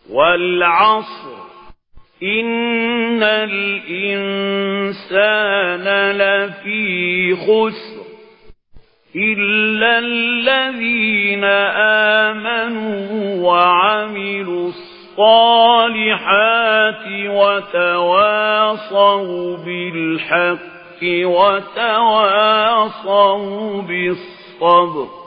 والعصر إن الإنسان لفي خسر إلا الذين آمنوا وعملوا الصالحات وتواصوا بالحق وتواصوا بالصبر.